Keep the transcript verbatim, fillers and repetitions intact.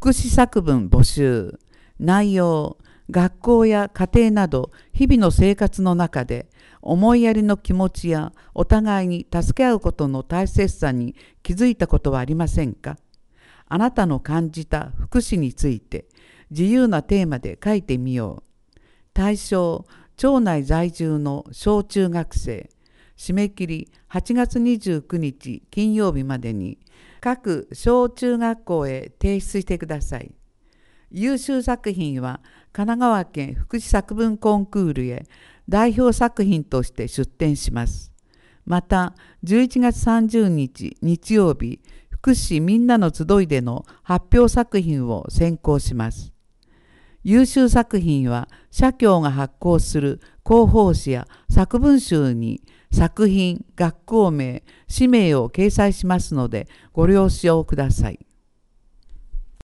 福祉作文募集。内容、学校や家庭など日々の生活の中で思いやりの気持ちやお互いに助け合うことの大切さに気づいたことはありませんか？あなたの感じた福祉について自由なテーマで書いてみよう。対象、町内在住の小中学生。締め切りはちがつにじゅうくにち金曜日までに各小中学校へ提出してください。優秀作品は神奈川県福祉作文コンクールへ代表作品として出展します。また、じゅういちがつさんじゅうにち日曜日、福祉みんなの集いでの発表作品を選考します。優秀作品は社協が発行する広報誌や作文集に作品、学校名、氏名を掲載しますのでご了承ください。